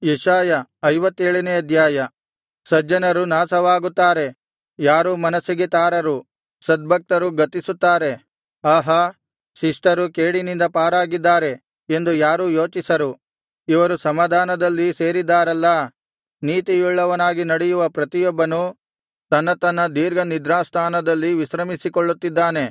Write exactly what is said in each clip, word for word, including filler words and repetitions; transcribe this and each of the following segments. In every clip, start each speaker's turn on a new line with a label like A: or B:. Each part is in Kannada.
A: ಯೆಶಾಯ ಐವತ್ತೇಳನೇ ಅಧ್ಯಾಯ. ಸಜ್ಜನರು ನಾಶವಾಗುತ್ತಾರೆ, ಯಾರೂ ಮನಸ್ಸಿಗೆ ತಾರರು. ಸದ್ಭಕ್ತರು ಗತಿಸುತ್ತಾರೆ. ಆಹಾ, ಶಿಷ್ಟರು ಕೇಡಿನಿಂದ ಪಾರಾಗಿದ್ದಾರೆ ಎಂದು ಯಾರೂ ಯೋಚಿಸರು. ಇವರು ಸಮಾಧಾನದಲ್ಲಿ ಸೇರಿದ್ದಾರಲ್ಲಾ. ನೀತಿಯುಳ್ಳವನಾಗಿ ನಡೆಯುವ ಪ್ರತಿಯೊಬ್ಬನು ತನ್ನ ತನ್ನ ದೀರ್ಘ ನಿದ್ರಾಸ್ಥಾನದಲ್ಲಿ ವಿಶ್ರಮಿಸಿಕೊಳ್ಳುತ್ತಿದ್ದಾನೆ.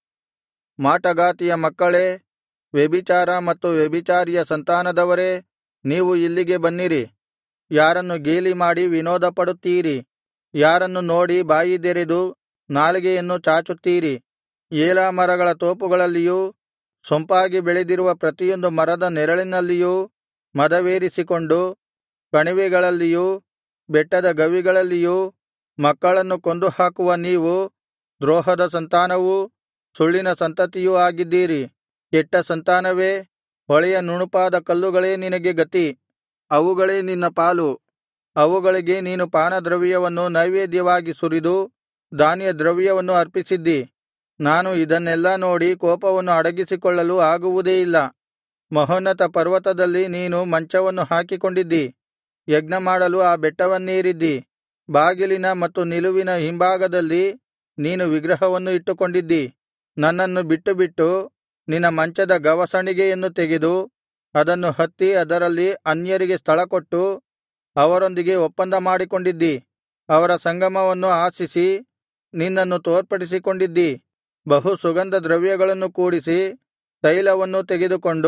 A: ಮಾಟಗಾತಿಯ ಮಕ್ಕಳೇ, ವ್ಯಭಿಚಾರ ಮತ್ತು ವ್ಯಭಿಚಾರಿಯ ಸಂತಾನದವರೇ, ನೀವು ಇಲ್ಲಿಗೆ ಬನ್ನಿರಿ. ಯಾರನ್ನು ಗೇಲಿಮಾಡಿ ವಿನೋದಪಡುತ್ತೀರಿ? ಯಾರನ್ನು ನೋಡಿ ಬಾಯಿದೆರೆದು ನಾಲಿಗೆಯನ್ನು ಚಾಚುತ್ತೀರಿ? ಏಲಾ ಮರಗಳ ತೋಪುಗಳಲ್ಲಿಯೂ ಸೊಂಪಾಗಿ ಬೆಳೆದಿರುವ ಪ್ರತಿಯೊಂದು ಮರದ ನೆರಳಿನಲ್ಲಿಯೂ ಮದವೇರಿಸಿಕೊಂಡು, ಕಣಿವೆಗಳಲ್ಲಿಯೂ ಬೆಟ್ಟದ ಗವಿಗಳಲ್ಲಿಯೂ ಮಕ್ಕಳನ್ನು ಕೊಂದುಹಾಕುವ ನೀವು ದ್ರೋಹದ ಸಂತಾನವೂ ಸುಳ್ಳಿನ ಸಂತತಿಯೂ ಆಗಿದ್ದೀರಿ. ಕೆಟ್ಟ ಸಂತಾನವೇ, ಹೊಳೆಯ ನುಣುಪಾದ ಕಲ್ಲುಗಳೇ ನಿನಗೆ ಗತಿ. ಅವುಗಳೇ ನಿನ್ನ ಪಾಲು. ಅವುಗಳಿಗೆ ನೀನು ಪಾನದ್ರವ್ಯವನ್ನು ನೈವೇದ್ಯವಾಗಿ ಸುರಿದು ಧಾನ್ಯದ್ರವ್ಯವನ್ನು ಅರ್ಪಿಸಿದ್ದಿ. ನಾನು ಇದನ್ನೆಲ್ಲಾ ನೋಡಿ ಕೋಪವನ್ನು ಅಡಗಿಸಿಕೊಳ್ಳಲು ಆಗುವುದೇ ಇಲ್ಲ. ಮಹೋನ್ನತ ಪರ್ವತದಲ್ಲಿ ನೀನು ಮಂಚವನ್ನು ಹಾಕಿಕೊಂಡಿದ್ದಿ. ಯಜ್ಞಮಾಡಲು ಆ ಬೆಟ್ಟವನ್ನೇರಿದ್ದಿ. ಬಾಗಿಲಿನ ಮತ್ತು ನಿಲುವಿನ ಹಿಂಭಾಗದಲ್ಲಿ ನೀನು ವಿಗ್ರಹವನ್ನು ಇಟ್ಟುಕೊಂಡಿದ್ದಿ. ನನ್ನನ್ನು ಬಿಟ್ಟುಬಿಟ್ಟು ನಿನ್ನ ಮಂಚದ ಗವಸಣಿಗೆಯನ್ನು ತೆಗೆದು ಅದನ್ನು ಹತ್ತಿ ಅದರಲ್ಲಿ ಅನ್ಯರಿಗೆ ಸ್ಥಳಕೊಟ್ಟು ಅವರೊಂದಿಗೆ ಒಪ್ಪಂದ ಮಾಡಿಕೊಂಡಿದ್ದಿ. ಅವರ ಸಂಗಮವನ್ನು ಆಶಿಸಿ ನಿನ್ನನ್ನು ತೋರ್ಪಡಿಸಿಕೊಂಡಿದ್ದಿ. ಬಹು ಸುಗಂಧ ದ್ರವ್ಯಗಳನ್ನು ಕೂಡಿಸಿ ತೈಲವನ್ನೂ ತೆಗೆದುಕೊಂಡು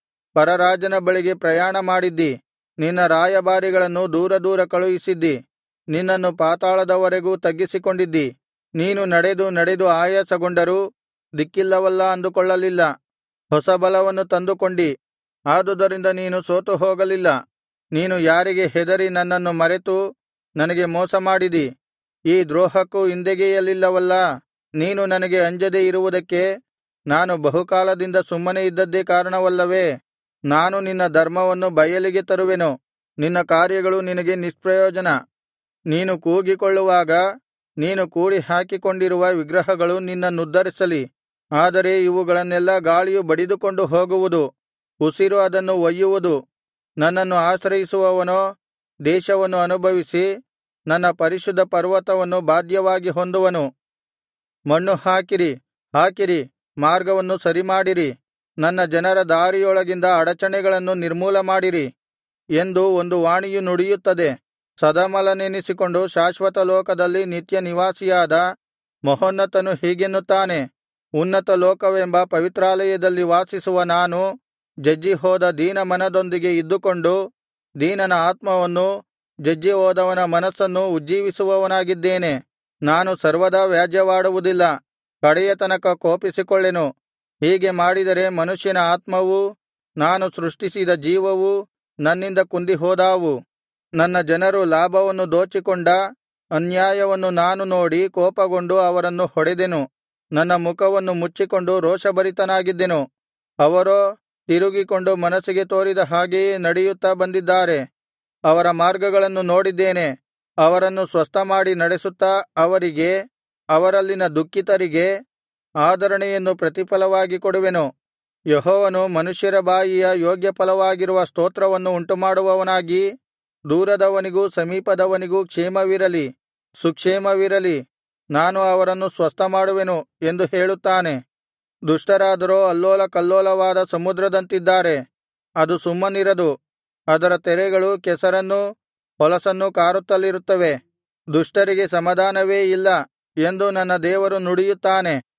A: ಪರರಾಜನ ಬಳಿಗೆ ಪ್ರಯಾಣ ಮಾಡಿದ್ದಿ. ನಿನ್ನ ರಾಯಭಾರಿಗಳನ್ನು ದೂರ ದೂರ ಕಳುಹಿಸಿದ್ದಿ. ನಿನ್ನನ್ನು ಪಾತಾಳದವರೆಗೂ ತಗ್ಗಿಸಿಕೊಂಡಿದ್ದಿ. ನೀನು ನಡೆದು ನಡೆದು ಆಯಾಸಗೊಂಡರೂ ದಿಕ್ಕಿಲ್ಲವಲ್ಲಾ ಅಂದುಕೊಳ್ಳಲಿಲ್ಲ. ಹೊಸ ಬಲವನ್ನು ತಂದುಕೊಂಡಿ, ಆದುದರಿಂದ ನೀನು ಸೋತು ಹೋಗಲಿಲ್ಲ. ನೀನು ಯಾರಿಗೆ ಹೆದರಿ ನನ್ನನ್ನು ಮರೆತು ನನಗೆ ಮೋಸ ಮಾಡಿದಿ? ಈ ದ್ರೋಹಕ್ಕೂ ಹಿಂದೆಗೆಯಲಿಲ್ಲವಲ್ಲಾ. ನೀನು ನನಗೆ ಅಂಜದೆ ಇರುವುದಕ್ಕೆ ನಾನು ಬಹುಕಾಲದಿಂದ ಸುಮ್ಮನೆ ಇದ್ದದ್ದೇ ಕಾರಣವಲ್ಲವೇ? ನಾನು ನಿನ್ನ ಧರ್ಮವನ್ನು ಬಯಲಿಗೆ ತರುವೆನು, ನಿನ್ನ ಕಾರ್ಯಗಳು ನಿನಗೆ ನಿಷ್ಪ್ರಯೋಜನ. ನೀನು ಕೂಗಿಕೊಳ್ಳುವಾಗ ನೀನು ಕೂಡಿ ಹಾಕಿಕೊಂಡಿರುವ ವಿಗ್ರಹಗಳು ನಿನ್ನನ್ನುದ್ಧರಿಸಲಿ. ಆದರೆ ಇವುಗಳನ್ನೆಲ್ಲಾ ಗಾಳಿಯು ಬಡಿದುಕೊಂಡು ಹೋಗುವುದು, ಉಸಿರು ಅದನ್ನು ಒಯ್ಯುವುದು. ನನ್ನನ್ನು ಆಶ್ರಯಿಸುವವನೋ ದೇಶವನ್ನು ಅನುಭವಿಸಿ ನನ್ನ ಪರಿಶುದ್ಧ ಪರ್ವತವನ್ನು ಬಾಧ್ಯವಾಗಿ ಹೊಂದುವನು. ಮಣ್ಣು ಹಾಕಿರಿ, ಹಾಕಿರಿ, ಮಾರ್ಗವನ್ನು ಸರಿಮಾಡಿರಿ. ನನ್ನ ಜನರ ದಾರಿಯೊಳಗಿಂದ ಅಡಚಣೆಗಳನ್ನು ನಿರ್ಮೂಲಮಾಡಿರಿ ಎಂದು ಒಂದು ವಾಣಿಯು ನುಡಿಯುತ್ತದೆ. ಸದಮಲನೆನಿಸಿಕೊಂಡು ಶಾಶ್ವತ ಲೋಕದಲ್ಲಿ ನಿತ್ಯ ನಿವಾಸಿಯಾದ ಮಹೋನ್ನತನು ಹೀಗೆನ್ನುತ್ತಾನೆ. ಉನ್ನತ ಲೋಕವೆಂಬ ಪವಿತ್ರಾಲಯದಲ್ಲಿ ವಾಸಿಸುವ ನಾನು ಜಜ್ಜಿಹೋದ ದೀನ ಮನದೊಂದಿಗೆ ಇದ್ದುಕೊಂಡು ದೀನನ ಆತ್ಮವನ್ನೂ ಜಜ್ಜಿಹೋದವನ ಮನಸ್ಸನ್ನೂ ಉಜ್ಜೀವಿಸುವವನಾಗಿದ್ದೇನೆ. ನಾನು ಸರ್ವದಾ ವ್ಯಾಜ್ಯವಾಡುವುದಿಲ್ಲ, ಕಡೆಯ ತನಕ ಕೋಪಿಸಿಕೊಳ್ಳೆನು. ಹೀಗೆ ಮಾಡಿದರೆ ಮನುಷ್ಯನ ಆತ್ಮವೂ ನಾನು ಸೃಷ್ಟಿಸಿದ ಜೀವವೂ ನನ್ನಿಂದ ಕುಂದಿಹೋದಾವು. ನನ್ನ ಜನರು ಲಾಭವನ್ನು ದೋಚಿಕೊಂಡ ಅನ್ಯಾಯವನ್ನು ನಾನು ನೋಡಿ ಕೋಪಗೊಂಡು ಅವರನ್ನು ಹೊಡೆದೆನು. ನನ್ನ ಮುಖವನ್ನು ಮುಚ್ಚಿಕೊಂಡು ರೋಷಭರಿತನಾಗಿದ್ದೆನು. ಅವರೋ ತಿರುಗಿಕೊಂಡು ಮನಸ್ಸಿಗೆ ತೋರಿದ ಹಾಗೆಯೇ ನಡೆಯುತ್ತಾ ಬಂದಿದ್ದಾರೆ. ಅವರ ಮಾರ್ಗಗಳನ್ನು ನೋಡಿದ್ದೇನೆ. ಅವರನ್ನು ಸ್ವಸ್ಥಮಾಡಿ ನಡೆಸುತ್ತಾ ಅವರಿಗೆ, ಅವರಲ್ಲಿನ ದುಃಖಿತರಿಗೆ ಆದರಣೆಯನ್ನು ಪ್ರತಿಫಲವಾಗಿ ಕೊಡುವೆನು. ಯೆಹೋವನು ಮನುಷ್ಯರ ಬಾಯಿಯ ಯೋಗ್ಯ ಫಲವಾಗಿರುವ ಸ್ತೋತ್ರವನ್ನು ಉಂಟುಮಾಡುವವನಾಗಿ ದೂರದವನಿಗೂ ಸಮೀಪದವನಿಗೂ ಕ್ಷೇಮವಿರಲಿ, ಸುಕ್ಷೇಮವಿರಲಿ, ನಾನು ಅವರನ್ನು ಸ್ವಸ್ಥಮಾಡುವೆನು ಎಂದು ಹೇಳುತ್ತಾನೆ. ದುಷ್ಟರಾದರೋ ಅಲ್ಲೋಲ ಕಲ್ಲೋಲವಾದ ಸಮುದ್ರದಂತಿದ್ದಾರೆ. ಅದು ಸುಮ್ಮನಿರದು. ಅದರ ತೆರೆಗಳು ಕೆಸರನ್ನೂ ಹೊಲಸನ್ನೂ ಕಾರುತ್ತಲಿರುತ್ತವೆ. ದುಷ್ಟರಿಗೆ ಸಮಾಧಾನವೇ ಇಲ್ಲ ಎಂದು ನನ್ನ ದೇವರು ನುಡಿಯುತ್ತಾನೆ.